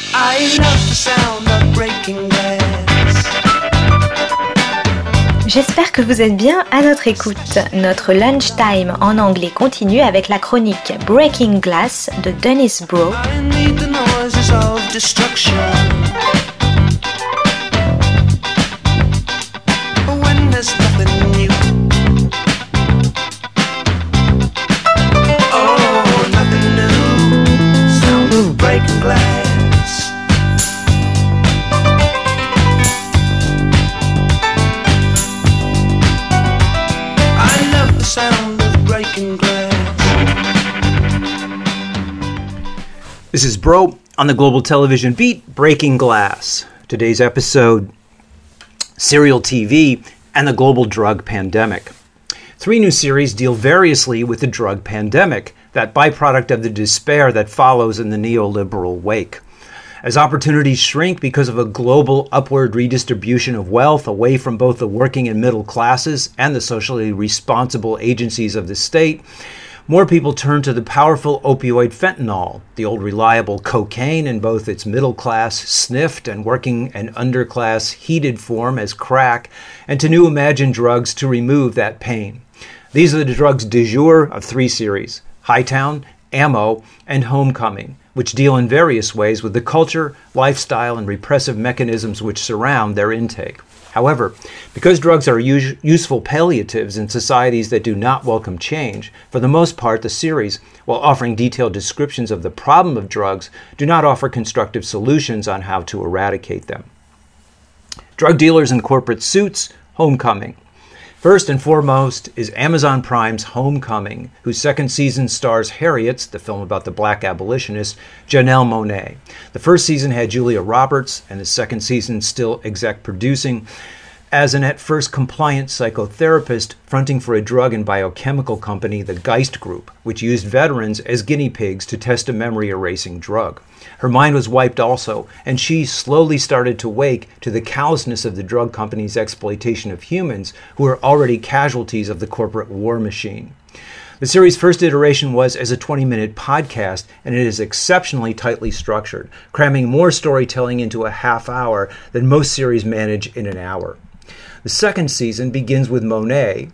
J'espère que vous êtes bien à notre écoute. Notre lunchtime en anglais continue avec la chronique Breaking Glass de Dennis Bro. This is Bro on the Global Television Beat, Breaking Glass. Today's episode, Serial TV and the Global Drug Pandemic. 3 new series deal variously with the drug pandemic, that byproduct of the despair that follows in the neoliberal wake. As opportunities shrink because of a global upward redistribution of wealth away from both the working and middle classes and the socially responsible agencies of the state, more people turn to the powerful opioid fentanyl, the old reliable cocaine in both its middle-class sniffed and working and underclass heated form as crack, and to new imagined drugs to remove that pain. These are the drugs du jour of 3 series, Hightown, Ammo, and Homecoming, which deal in various ways with the culture, lifestyle, and repressive mechanisms which surround their intake. However, because drugs are useful palliatives in societies that do not welcome change, for the most part the series, while offering detailed descriptions of the problem of drugs, do not offer constructive solutions on how to eradicate them. Drug dealers in corporate suits, Homecoming. First and foremost is Amazon Prime's Homecoming, whose second season stars Harriet's, the film about the black abolitionist, Janelle Monáe. The first season had Julia Roberts, and the second season still exec producing, as an at first compliant psychotherapist fronting for a drug and biochemical company, the Geist Group, which used veterans as guinea pigs to test a memory-erasing drug. Her mind was wiped also, and she slowly started to wake to the callousness of the drug company's exploitation of humans who were already casualties of the corporate war machine. The series' first iteration was as a 20-minute podcast, and it is exceptionally tightly structured, cramming more storytelling into a half hour than most series manage in an hour. The second season begins with Monáe,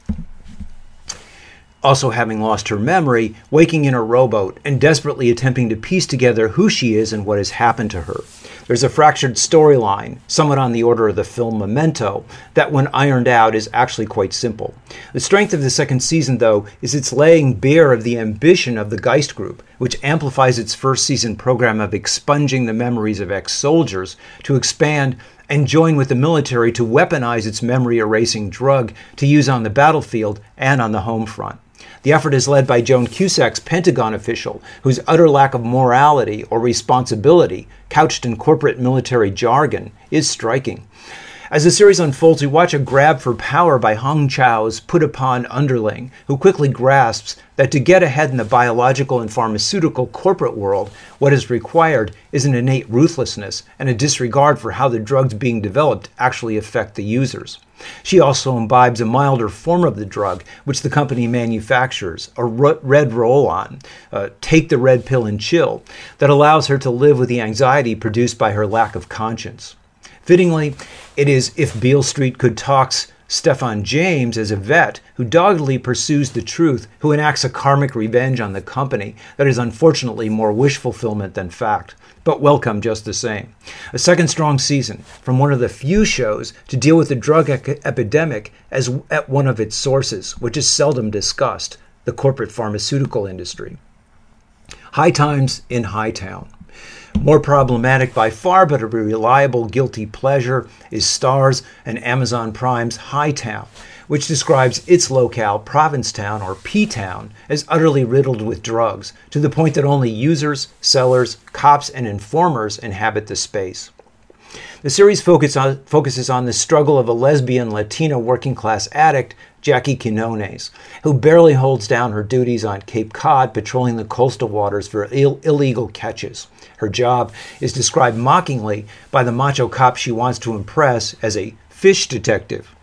also having lost her memory, waking in a rowboat and desperately attempting to piece together who she is and what has happened to her. There's a fractured storyline, somewhat on the order of the film Memento, that when ironed out is actually quite simple. The strength of the second season, though, is its laying bare of the ambition of the Geist Group, which amplifies its first season program of expunging the memories of ex-soldiers to expand and join with the military to weaponize its memory-erasing drug to use on the battlefield and on the home front. The effort is led by Joan Cusack's Pentagon official, whose utter lack of morality or responsibility, couched in corporate military jargon, is striking. As the series unfolds, we watch a grab for power by Hong Chau's put-upon underling, who quickly grasps that to get ahead in the biological and pharmaceutical corporate world, what is required is an innate ruthlessness and a disregard for how the drugs being developed actually affect the users. She also imbibes a milder form of the drug, which the company manufactures, a red roll-on, take the red pill and chill, that allows her to live with the anxiety produced by her lack of conscience. Fittingly, it is If Beale Street Could Talk's Stephan James as a vet who doggedly pursues the truth, who enacts a karmic revenge on the company that is unfortunately more wish fulfillment than fact, but welcome just the same. A second strong season from one of the few shows to deal with the drug epidemic as at one of its sources, which is seldom discussed, the corporate pharmaceutical industry. High Times in Hightown. More problematic by far, but a reliable guilty pleasure, is Starz and Amazon Prime's Hightown, which describes its locale, Provincetown or P-Town, as utterly riddled with drugs, to the point that only users, sellers, cops, and informers inhabit the space. The series focuses on the struggle of a lesbian Latina working-class addict, Jackie Quinones, who barely holds down her duties on Cape Cod patrolling the coastal waters for illegal catches. Her job is described mockingly by the macho cop she wants to impress as a fish detective.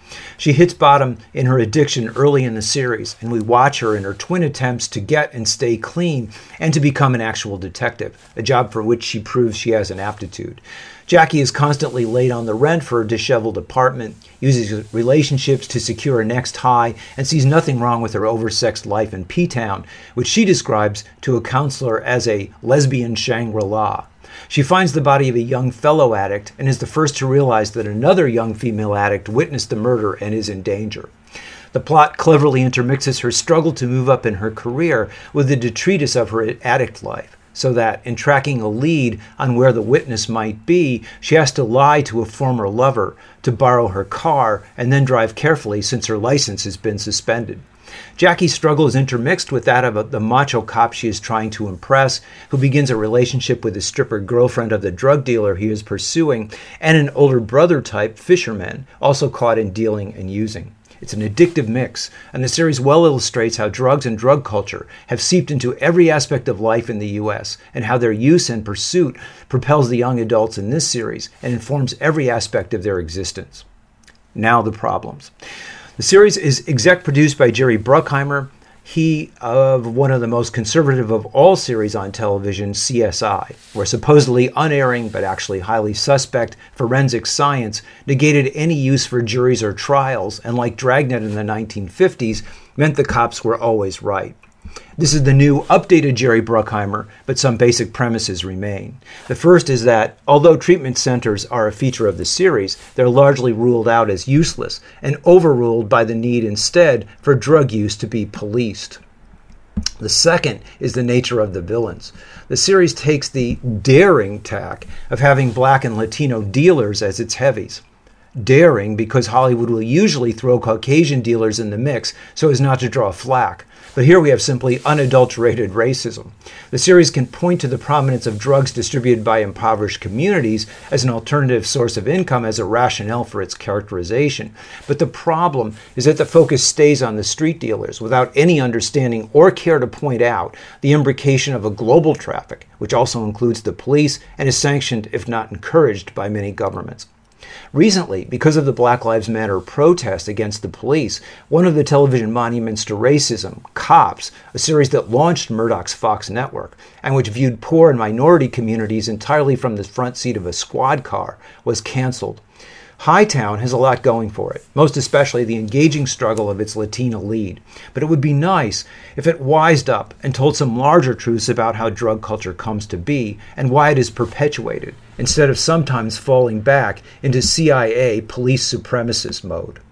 She hits bottom in her addiction early in the series, and we watch her in her twin attempts to get and stay clean and to become an actual detective, a job for which she proves she has an aptitude. Jackie is constantly late on the rent for a disheveled apartment, uses relationships to secure her next high, and sees nothing wrong with her oversexed life in P-Town, which she describes to a counselor as a lesbian Shangri-La. She finds the body of a young fellow addict and is the first to realize that another young female addict witnessed the murder and is in danger. The plot cleverly intermixes her struggle to move up in her career with the detritus of her addict life, so that, in tracking a lead on where the witness might be, she has to lie to a former lover, to borrow her car, and then drive carefully since her license has been suspended. Jackie's struggle is intermixed with that of the macho cop she is trying to impress, who begins a relationship with the stripper girlfriend of the drug dealer he is pursuing, and an older brother-type fisherman, also caught in dealing and using. It's an addictive mix, and the series well illustrates how drugs and drug culture have seeped into every aspect of life in the U.S., and how their use and pursuit propels the young adults in this series and informs every aspect of their existence. Now the problems. The series is exec-produced by Jerry Bruckheimer, he of one of the most conservative of all series on television, CSI, where supposedly unerring but actually highly suspect forensic science negated any use for juries or trials, and like Dragnet in the 1950s, meant the cops were always right. This is the new, updated Jerry Bruckheimer, but some basic premises remain. The first is that, although treatment centers are a feature of the series, they're largely ruled out as useless and overruled by the need instead for drug use to be policed. The second is the nature of the villains. The series takes the daring tack of having Black and Latino dealers as its heavies. Daring because Hollywood will usually throw Caucasian dealers in the mix so as not to draw flack. But here we have simply unadulterated racism. The series can point to the prominence of drugs distributed by impoverished communities as an alternative source of income as a rationale for its characterization. But the problem is that the focus stays on the street dealers without any understanding or care to point out the imbrication of a global traffic, which also includes the police and is sanctioned, if not encouraged, by many governments. Recently, because of the Black Lives Matter protest against the police, one of the television monuments to racism, Cops, a series that launched Murdoch's Fox network, and which viewed poor and minority communities entirely from the front seat of a squad car, was canceled. Hightown has a lot going for it, most especially the engaging struggle of its Latina lead. But it would be nice if it wised up and told some larger truths about how drug culture comes to be and why it is perpetuated, instead of sometimes falling back into CIA police supremacist mode.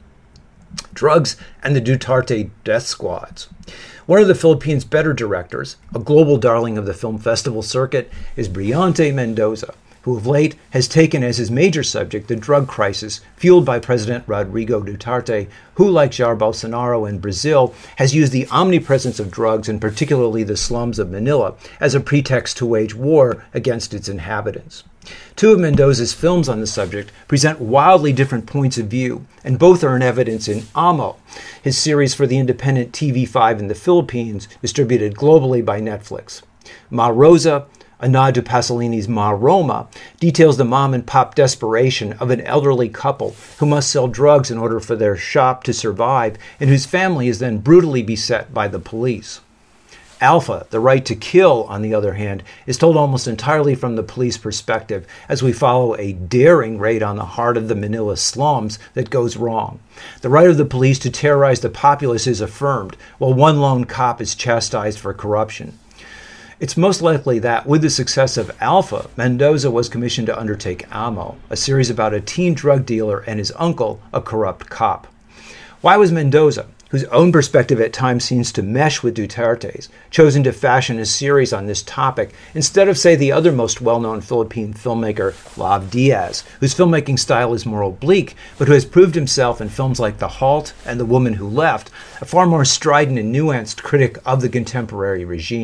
Drugs and the Duterte death squads. One of the Philippines' better directors, a global darling of the film festival circuit, is Brillante Mendoza, who of late has taken as his major subject the drug crisis fueled by President Rodrigo Duterte, who, like Jair Bolsonaro in Brazil, has used the omnipresence of drugs, and particularly the slums of Manila, as a pretext to wage war against its inhabitants. Two of Mendoza's films on the subject present wildly different points of view, and both are in evidence in Amo, his series for the independent TV5 in the Philippines, distributed globally by Netflix. Ma Rosa, a nod to Pasolini's Ma Roma, details the mom-and-pop desperation of an elderly couple who must sell drugs in order for their shop to survive, and whose family is then brutally beset by the police. Alpha, The Right to Kill, on the other hand, is told almost entirely from the police perspective, as we follow a daring raid on the heart of the Manila slums that goes wrong. The right of the police to terrorize the populace is affirmed, while one lone cop is chastised for corruption. It's most likely that, with the success of Alpha, Mendoza was commissioned to undertake Amo, a series about a teen drug dealer and his uncle, a corrupt cop. Why was Mendoza, whose own perspective at times seems to mesh with Duterte's, chosen to fashion a series on this topic instead of, say, the other most well-known Philippine filmmaker, Lav Diaz, whose filmmaking style is more oblique, but who has proved himself in films like The Halt and The Woman Who Left, a far more strident and nuanced critic of the contemporary regime?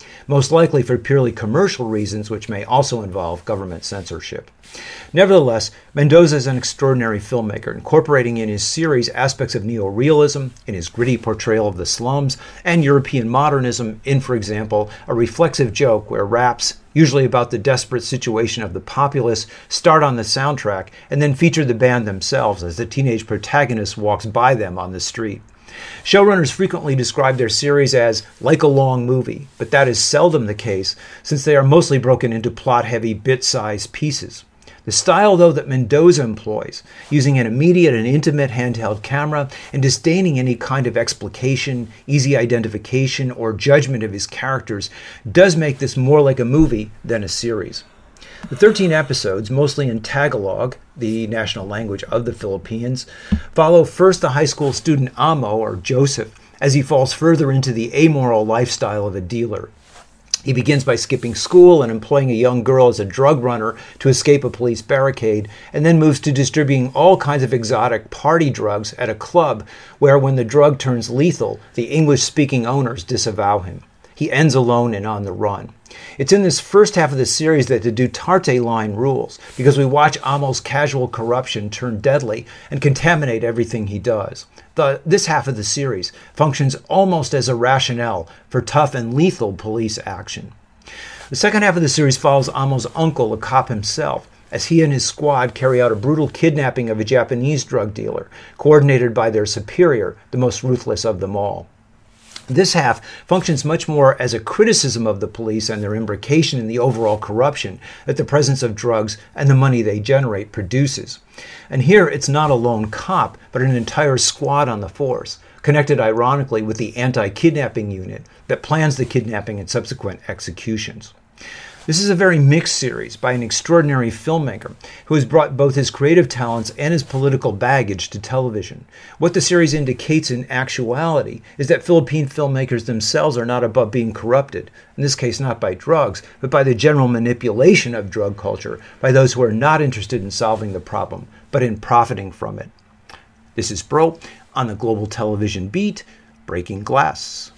most likely for purely commercial reasons, which may also involve government censorship. Nevertheless, Mendoza is an extraordinary filmmaker, incorporating in his series aspects of neorealism, in his gritty portrayal of the slums, and European modernism in, for example, a reflexive joke where raps, usually about the desperate situation of the populace, start on the soundtrack and then feature the band themselves as the teenage protagonist walks by them on the street. Showrunners frequently describe their series as like a long movie, but that is seldom the case since they are mostly broken into plot-heavy, bit-sized pieces. The style, though, that Mendoza employs, using an immediate and intimate handheld camera and disdaining any kind of explication, easy identification, or judgment of his characters, does make this more like a movie than a series. The 13 episodes, mostly in Tagalog, the national language of the Philippines, follow first the high school student Amo, or Joseph, as he falls further into the amoral lifestyle of a dealer. He begins by skipping school and employing a young girl as a drug runner to escape a police barricade, and then moves to distributing all kinds of exotic party drugs at a club where, when the drug turns lethal, the English-speaking owners disavow him. He ends alone and on the run. It's in this first half of the series that the Duterte line rules, because we watch Amo's casual corruption turn deadly and contaminate everything he does. This half of the series functions almost as a rationale for tough and lethal police action. The second half of the series follows Amo's uncle, a cop himself, as he and his squad carry out a brutal kidnapping of a Japanese drug dealer, coordinated by their superior, the most ruthless of them all. This half functions much more as a criticism of the police and their imbrication in the overall corruption that the presence of drugs and the money they generate produces. And here it's not a lone cop, but an entire squad on the force, connected ironically with the anti-kidnapping unit that plans the kidnapping and subsequent executions. This is a very mixed series by an extraordinary filmmaker who has brought both his creative talents and his political baggage to television. What the series indicates in actuality is that Philippine filmmakers themselves are not above being corrupted, in this case not by drugs, but by the general manipulation of drug culture by those who are not interested in solving the problem, but in profiting from it. This is Bro on the Global Television Beat, Breaking Glass.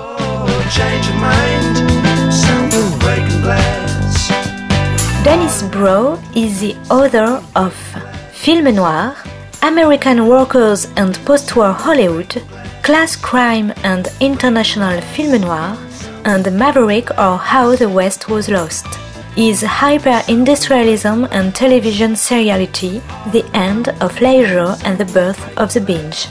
Oh, change your mind, something breaking glass. Dennis Brough is the author of Film Noir, American Workers and Post-War Hollywood, Class Crime and International Film Noir, and Maverick or How the West Was Lost. Is hyper-industrialism and television seriality the end of leisure and the birth of the binge?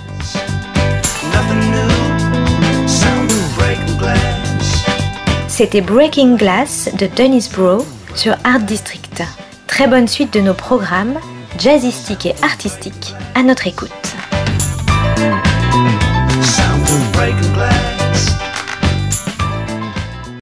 Nothing new, something breaking glass. C'était Breaking Glass de Dennis Brough sur Art District. Très bonne suite de nos programmes, jazzistiques et artistiques, à notre écoute.